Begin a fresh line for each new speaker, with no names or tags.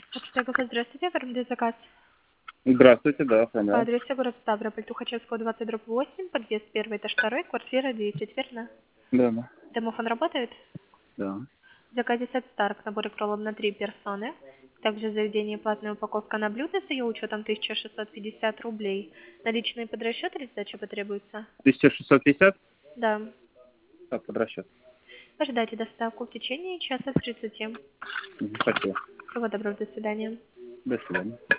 Почтовый, здравствуйте, оформляю заказ.
Здравствуйте, да,
По
оформляю.
адресу город Ставрополь, Тухачевского, 20/8, подъезд 1, этаж 2, квартира 10, верно?
Да, да.
Домофон работает?
Да.
В заказе сет Старк, набор кроллов на 3 персоны. Также в заведении платная упаковка на блюдо с ее учетом 1650 рублей. Наличные под расчет или сдача потребуется?
1650?
Да.
Так, под расчет.
Ожидайте доставку в течение часа с 30.
Спасибо.
Всего доброго, до свидания.
До свидания.